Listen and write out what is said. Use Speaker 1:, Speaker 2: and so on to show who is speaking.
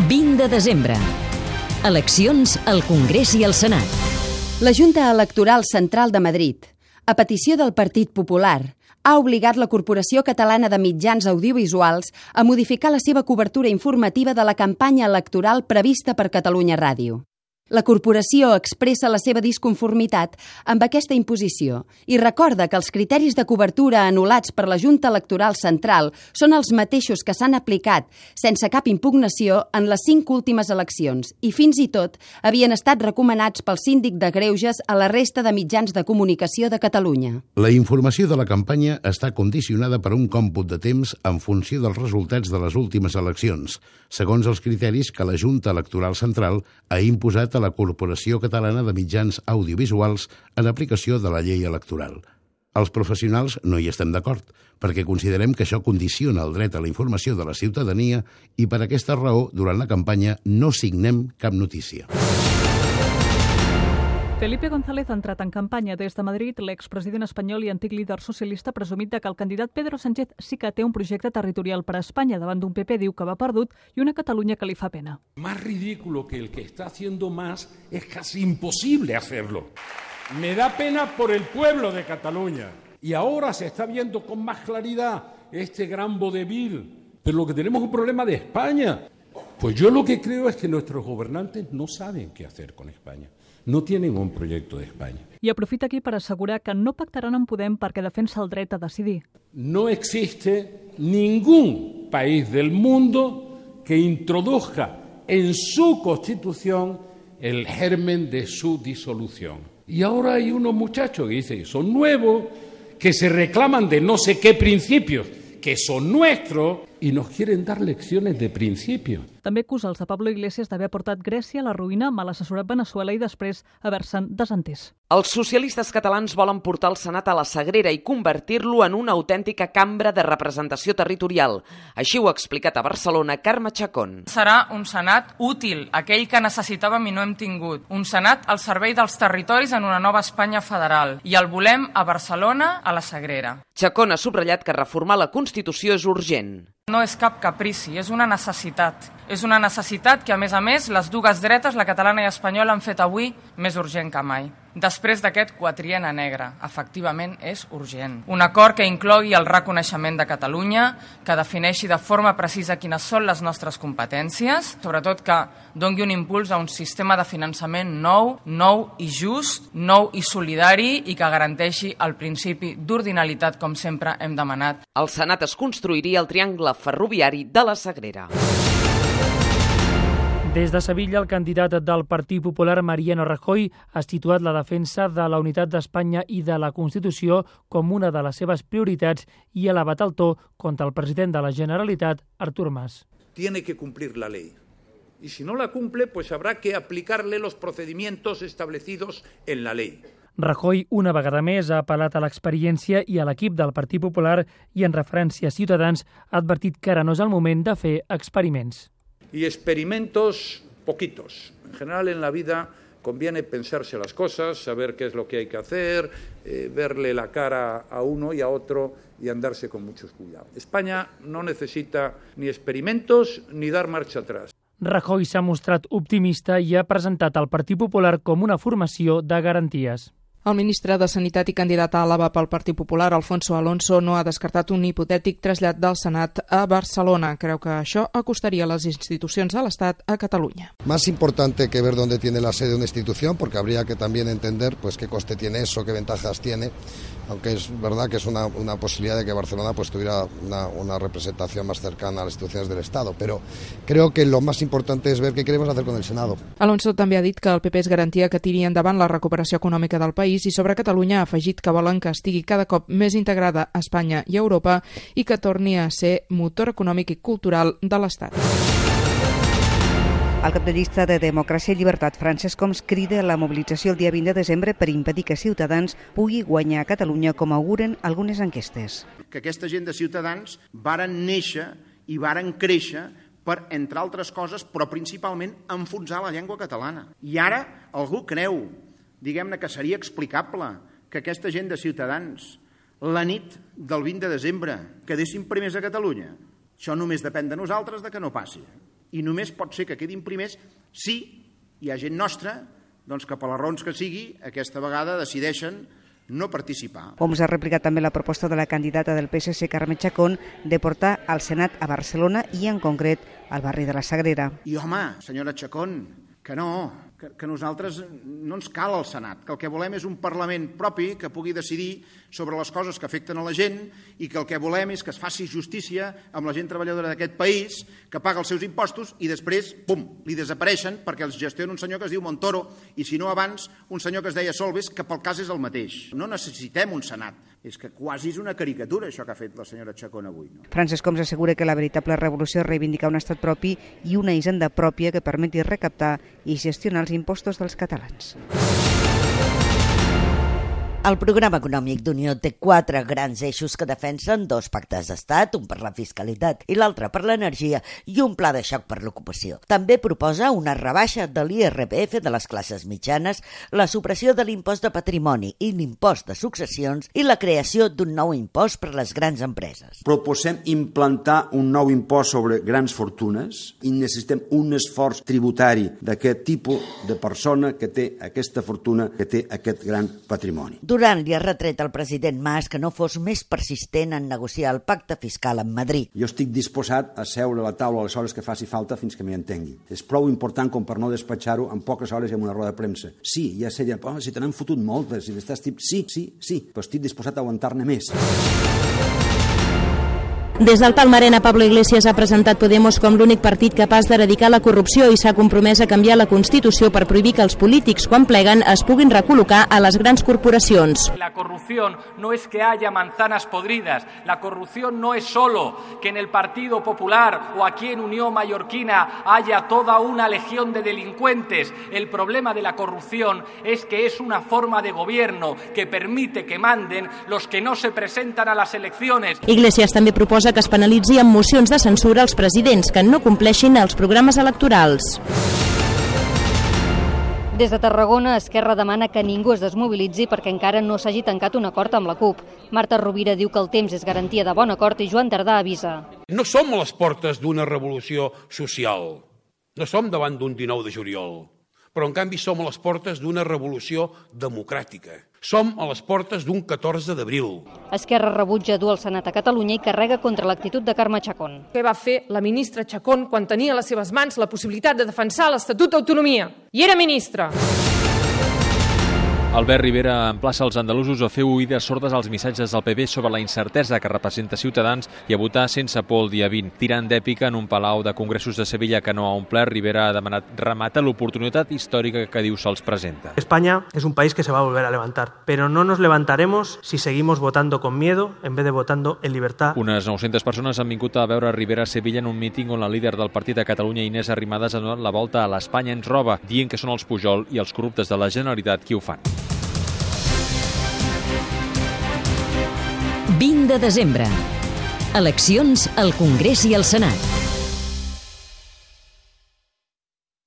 Speaker 1: 20 de desembre. Eleccions al Congrés i al Senat.
Speaker 2: La Junta Electoral Central de Madrid, a petició del Partit Popular, ha obligat la Corporació Catalana de Mitjans Audiovisuals a modificar la seva cobertura informativa de la campanya electoral prevista per Catalunya Ràdio. La corporació expressa la seva disconformitat amb aquesta imposició i recorda que els criteris de cobertura anul·lats per la Junta Electoral Central són els mateixos que s'han aplicat sense cap impugnació en les 5 últimes eleccions i fins i tot havien estat recomanats pel síndic de Greuges a la resta de mitjans de comunicació de Catalunya.
Speaker 3: La informació de la campanya està condicionada per un còmput de temps en funció dels resultats de les últimes eleccions, segons els criteris que la Junta Electoral Central ha imposat a la Corporació Catalana de Mitjans Audiovisuals en aplicació de la llei electoral. Els professionals no hi estem d'acord, perquè considerem que això condiciona el dret a la informació de la ciutadania i per aquesta raó, durant la campanya, no signem cap notícia.
Speaker 4: Felipe González ha entrat en campanya des de Madrid. L'expresident espanyol i antic líder socialista ha presumit que el candidat Pedro Sánchez sí que té un projecte territorial per a Espanya davant d'un PP, diu que va perdut, i una Catalunya que li fa pena.
Speaker 5: Más ridículo que el que está haciendo más es casi imposible hacerlo. Me da pena por el pueblo de Cataluña. Y ahora se está viendo con más claridad este gran vodevil. Pero lo que tenemos es un problema de España. Pues yo lo que creo es que nuestros gobernantes no saben qué hacer con España. No tienen un proyecto de España.
Speaker 4: I aprofita aquí per assegurar que no pactaran amb Podem perquè defensa el dret a decidir.
Speaker 5: No existe ningún país del mundo que introduzca en su constitución el germen de su disolución. Y ahora hay unos muchachos que dicen, son nuevos, que se reclaman de no sé qué principios, que son nuestros, i nos quieren dar lecciones de principio.
Speaker 4: També acusa els de Pablo Iglesias d'haver portat Grècia a la ruïna, mal assessorat Veneçuela i després haver-se'n desentès.
Speaker 6: Els socialistes catalans volen portar el Senat a la Sagrera i convertir-lo en una autèntica cambra de representació territorial. Així ho ha explicat a Barcelona Carme Chacón.
Speaker 7: Serà un Senat útil, aquell que necessitàvem i no hem tingut. Un Senat al servei dels territoris en una nova Espanya federal. I el volem a Barcelona, a la Sagrera.
Speaker 6: Chacón ha subratllat que reformar la Constitució és urgent.
Speaker 7: No és cap caprici, és una necessitat. És una necessitat que, a més, les dues dretes, la catalana i espanyola, han fet avui més urgent que mai. Després d'aquest quatrien a negre, efectivament és urgent. Un acord que inclogui el reconeixement de Catalunya, que defineixi de forma precisa quines són les nostres competències, sobretot que doni un impuls a un sistema de finançament nou i just, nou i solidari i que garanteixi el principi d'ordinalitat, com sempre hem demanat.
Speaker 6: Al Senat es construiria el triangle ferroviari de la Sagrera.
Speaker 8: Des de Sevilla, el candidat del Partit Popular, Mariano Rajoy, ha situat la defensa de la unitat d'Espanya i de la Constitució com una de les seves prioritats i ha elevat el to contra el president de la Generalitat, Artur Mas.
Speaker 9: Tiene que cumplir la ley. Y si no la cumple, pues habrá que aplicarle los procedimientos establecidos en la ley.
Speaker 8: Rajoy, una vegada més, ha apel·lat a l'experiència i a l'equip del Partit Popular i, en referència a Ciutadans, ha advertit que ara no és el moment de fer experiments.
Speaker 9: Y experimentos poquitos. En general en la vida conviene pensarse las cosas, saber qué es lo que hay que hacer, verle la cara a uno y a otro y andarse con mucho cuidado. España no necesita ni experimentos ni dar marcha atrás.
Speaker 8: Rajoy s'ha mostrat optimista i ha presentat al Partit Popular com una formació de garanties.
Speaker 10: El ministre de Sanitat i candidat a Àlava pel Partit Popular, Alfonso Alonso, no ha descartat un hipotètic trasllat del Senat a Barcelona. Creu que això acostaria les institucions de l'Estat a Catalunya.
Speaker 11: Más importante que ver dónde tiene la sede de una institución, porque habría que también entender pues qué coste tiene eso, qué ventajas tiene, aunque es verdad que es una posibilidad de que Barcelona pues tuviera una representación más cercana a las instituciones del Estado, pero creo que lo más importante es ver qué queremos hacer con el Senado.
Speaker 10: Alonso també ha dit que el PP és garantia que tiri endavant la recuperació econòmica del país i sobre Catalunya ha afegit que volen que estigui cada cop més integrada a Espanya i a Europa i que torni a ser motor econòmic i cultural de l'Estat.
Speaker 12: El cap de llista de Democràcia i Llibertat, Francesc Homs, crida a la mobilització el dia 20 de desembre per impedir que Ciutadans pugui guanyar a Catalunya, com auguren algunes enquestes.
Speaker 13: Que aquesta gent de Ciutadans varen néixer i varen créixer per, entre altres coses, però principalment enfonsar la llengua catalana. I ara algú creu, diguem-ne, que seria explicable que aquesta gent de Ciutadans, la nit del 20 de desembre, quedessin primers a Catalunya. Això només depèn de nosaltres de que no passi. i només pot ser que quedin primers si hi ha gent nostra que per les raons que sigui aquesta vegada decideixen no participar.
Speaker 12: Homs ha replicat també la proposta de la candidata del PSC, Carme Chacón, de portar al Senat a Barcelona i en concret al barri de la Sagrera.
Speaker 13: I home, senyora Chacón, que no, que nosaltres no ens cal el Senat, que el que volem és un Parlament propi que pugui decidir sobre les coses que afecten a la gent i que el que volem és que es faci justícia amb la gent treballadora d'aquest país, que paga els seus impostos i després, pum, li desapareixen perquè els gestiona un senyor que es diu Montoro i si no abans un senyor que es deia Solbes, que pel cas és el mateix. No necessitem un Senat. És que quasi és una caricatura això que ha fet la senyora Chacón avui. No?
Speaker 12: Francesc Homs assegura que la veritable revolució és reivindicar un estat propi i una hisenda pròpia que permeti recaptar i gestionar els impostos dels catalans.
Speaker 14: El programa econòmic d'Unió té 4 grans eixos que defensen 2 pactes d'estat, un per la fiscalitat i l'altre per l'energia i un pla de xoc per l'ocupació. També proposa una rebaixa de l'IRPF de les classes mitjanes, la supressió de l'impost de patrimoni i l'impost de successions i la creació d'un nou impost per a les grans empreses.
Speaker 15: Proposem implantar un nou impost sobre grans fortunes i necessitem un esforç tributari d'aquest tipus de persona que té aquesta fortuna, que té aquest gran patrimoni.
Speaker 14: Durant li ha retret al president Mas que no fos més persistent en negociar el pacte fiscal amb Madrid.
Speaker 15: Jo estic disposat a seure a la taula a les hores que faci falta fins que m'hi entengui. És prou important com per no despatxar-ho en poques hores i en una roda de premsa. Sí, ja seria, si te n'han fotut moltes, si estàs tip, sí, però estic disposat a aguantar-ne més.
Speaker 16: Des del Palmarena, Pablo Iglesias ha presentat Podemos com l'únic partit capaç d'eradicar la corrupció i s'ha compromès a canviar la Constitució per prohibir que els polítics, quan pleguen, es puguin recol·locar a les grans corporacions.
Speaker 17: La corrupción no es que haya manzanas podridas, la corrupción no es solo que en el Partido Popular o aquí en Unión Mallorquina haya toda una legión de delincuentes. El problema de la corrupción es que es una forma de gobierno que permite que manden los que no se presentan a las elecciones.
Speaker 16: Iglesias també proposa que es penalitzi amb mocions de censura als presidents que no compleixin els programes electorals.
Speaker 18: Des de Tarragona, Esquerra demana que ningú es desmobilitzi perquè encara no s'hagi tancat un acord amb la CUP. Marta Rovira diu que el temps és garantia de bon acord i Joan Tardà avisa.
Speaker 19: No som a les portes d'una revolució social, no som davant d'un 19 de juliol, però en canvi som a les portes d'una revolució democràtica. Som a les portes d'un 14 d'abril.
Speaker 18: Esquerra rebutja dur el Senat a Catalunya i carrega contra l'actitud de Carme Chacón.
Speaker 20: Què va fer la ministra Chacón quan tenia a les seves mans la possibilitat de defensar l'Estatut d'Autonomia? I era ministra.
Speaker 21: Albert Rivera emplaça els andalusos a fer oïdes sordes als missatges del PP sobre la incertesa que representa Ciutadans i a votar sense por el dia 20. Tirant d'èpica en un palau de congressos de Sevilla que no ha omplert, Rivera ha demanat rematar l'oportunitat històrica que diu se'ls presenta.
Speaker 22: España es un país que se va a volver a levantar, pero no nos levantaremos si seguimos votando con miedo en vez de votando en libertad.
Speaker 21: Unes 900 persones han vingut a veure Rivera a Sevilla en un míting on la líder del partit de Catalunya, Inés Arrimadas, ha donat la volta a l'Espanya ens roba, dient que són els Pujol i els corruptes de la Generalitat qui ho fan.
Speaker 1: 20 de desembre. Eleccions al Congrés i al Senat.